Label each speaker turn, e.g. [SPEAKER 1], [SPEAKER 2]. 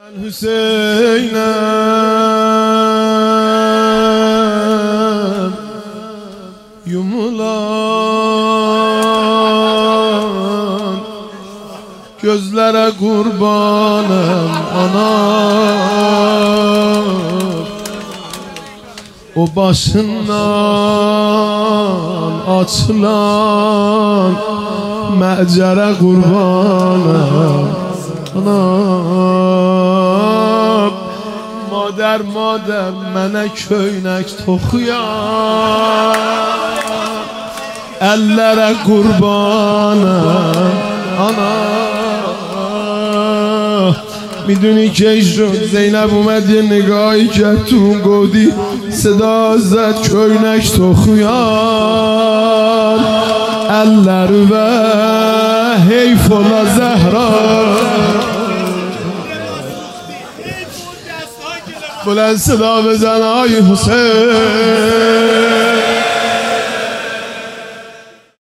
[SPEAKER 1] Hüseyin'im yumulan gözlere kurbanım anam, o başından açılan məcərə kurbanım anam. Madər mənə köynək toxuyan əllərə qurbanım anam. میدونی که شد زینب اومد یه نگاهی کرد تو اون گودی صدا زد köynək toxuyan əllər və heyf ola Zəhra. بلند صدا بزن آی حسین.